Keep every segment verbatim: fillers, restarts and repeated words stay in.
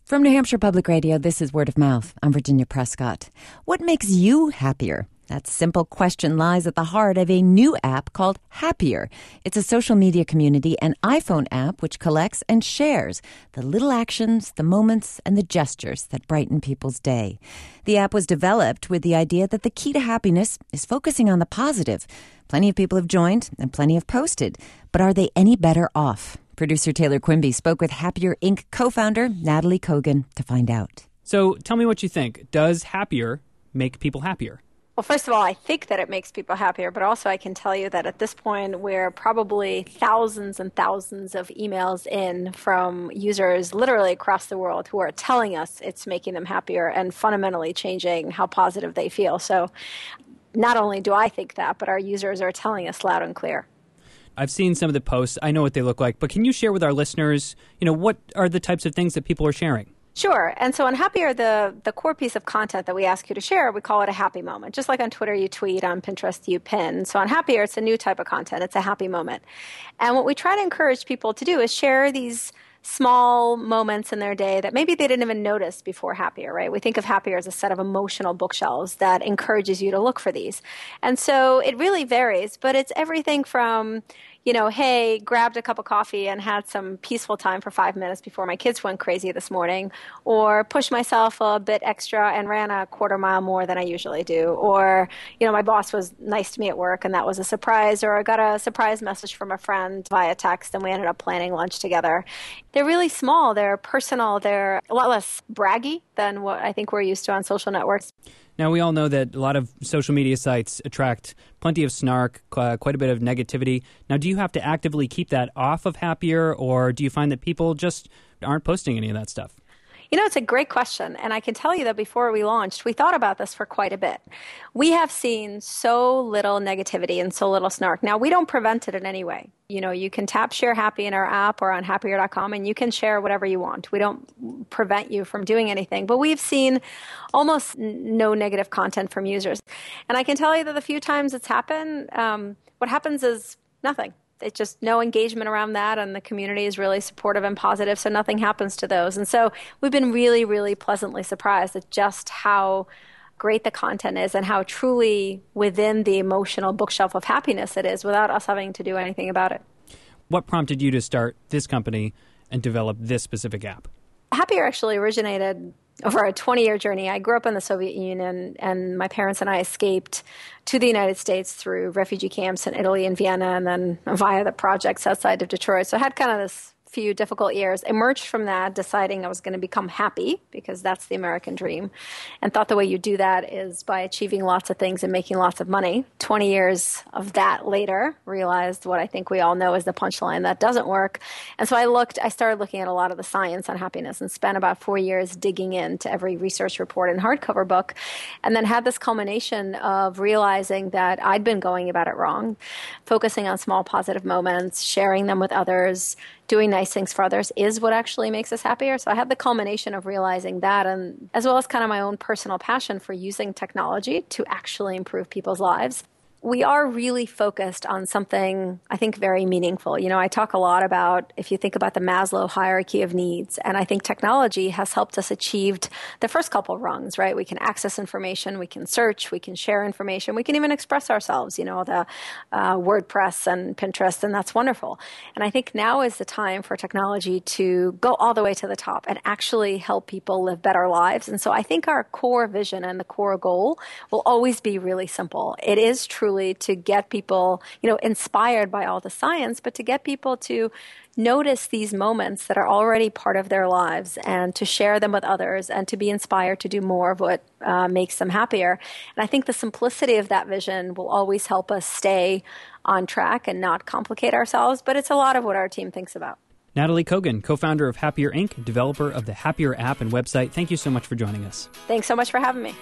From New Hampshire Public Radio, this is Word of Mouth. I'm Virginia Prescott. What makes you happier? That simple question lies at the heart of a new app called Happier. It's a social media community and iPhone app which collects and shares the little actions, the moments, and the gestures that brighten people's day. The app was developed with the idea that the key to happiness is focusing on the positive. Plenty of people have joined and plenty have posted, but are they any better off? Producer Taylor Quimby spoke with Happier Incorporated co-founder Natalie Kogan to find out. So tell me what you think. Does Happier make people happier? Well, first of all, I think that it makes people happier, but also I can tell you that at this point we're probably thousands and thousands of emails in from users literally across the world who are telling us it's making them happier and fundamentally changing how positive they feel. So not only do I think that, but our users are telling us loud and clear. I've seen some of the posts. I know what they look like, but can you share with our listeners, you know, what are the types of things that people are sharing? Sure. And so on Happier, the, the core piece of content that we ask you to share, we call it a happy moment. Just like on Twitter, you tweet, on Pinterest, you pin. So on Happier, it's a new type of content. It's a happy moment. And what we try to encourage people to do is share these small moments in their day that maybe they didn't even notice before Happier, right? We think of Happier as a set of emotional bookshelves that encourages you to look for these. And so it really varies, but it's everything from, you know, hey, grabbed a cup of coffee and had some peaceful time for five minutes before my kids went crazy this morning, or pushed myself a bit extra and ran a quarter mile more than I usually do, or, you know, my boss was nice to me at work and that was a surprise, or I got a surprise message from a friend via text and we ended up planning lunch together. They're really small, they're personal, they're a lot less braggy than what I think we're used to on social networks. Now, we all know that a lot of social media sites attract plenty of snark, uh, quite a bit of negativity. Now, do you have to actively keep that off of Happier, or do you find that people just aren't posting any of that stuff? You know, it's a great question, and I can tell you that before we launched, we thought about this for quite a bit. We have seen so little negativity and so little snark. Now, we don't prevent it in any way. You know, you can tap Share Happy in our app or on happier dot com, and you can share whatever you want. We don't prevent you from doing anything, but we've seen almost no negative content from users. And I can tell you that the few times it's happened, um, what happens is nothing. It's just no engagement around that, and the community is really supportive and positive, so nothing happens to those. And so we've been really, really pleasantly surprised at just how great the content is and how truly within the emotional bookshelf of happiness it is without us having to do anything about it. What prompted you to start this company and develop this specific app? Happier actually originated over a twenty-year journey. I grew up in the Soviet Union, and my parents and I escaped to the United States through refugee camps in Italy and Vienna, and then via the projects outside of Detroit. So I had kind of this few difficult years, emerged from that deciding I was going to become happy, because that's the American dream, and thought the way you do that is by achieving lots of things and making lots of money. twenty years of that later, realized what I think we all know is the punchline: that doesn't work. And so I looked, I started looking at a lot of the science on happiness and spent about four years digging into every research report and hardcover book, and then had this culmination of realizing that I'd been going about it wrong, focusing on small positive moments, sharing them with others, doing nice things for others is what actually makes us happier. So I had the culmination of realizing that, and as well as kind of my own personal passion for using technology to actually improve people's lives. We are really focused on something, I think, very meaningful. You know, I talk a lot about, if you think about the Maslow hierarchy of needs, and I think technology has helped us achieve the first couple rungs, right? We can access information, we can search, we can share information, we can even express ourselves, you know, the uh, WordPress and Pinterest, and that's wonderful. And I think now is the time for technology to go all the way to the top and actually help people live better lives. And so I think our core vision and the core goal will always be really simple. It is true to get people, you know, inspired by all the science, but to get people to notice these moments that are already part of their lives and to share them with others and to be inspired to do more of what uh, makes them happier. And I think the simplicity of that vision will always help us stay on track and not complicate ourselves, but it's a lot of what our team thinks about. Natalie Kogan, co-founder of Happier Incorporated, developer of the Happier app and website. Thank you so much for joining us. Thanks so much for having me.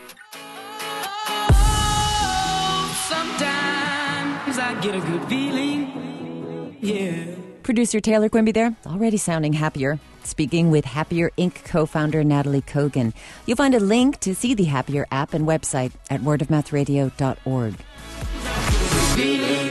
I get a good feeling, yeah. Producer Taylor Quimby there, already sounding happier. Speaking with Happier Incorporated co-founder Natalie Kogan. You'll find a link to see the Happier app and website at word of mouth radio dot org.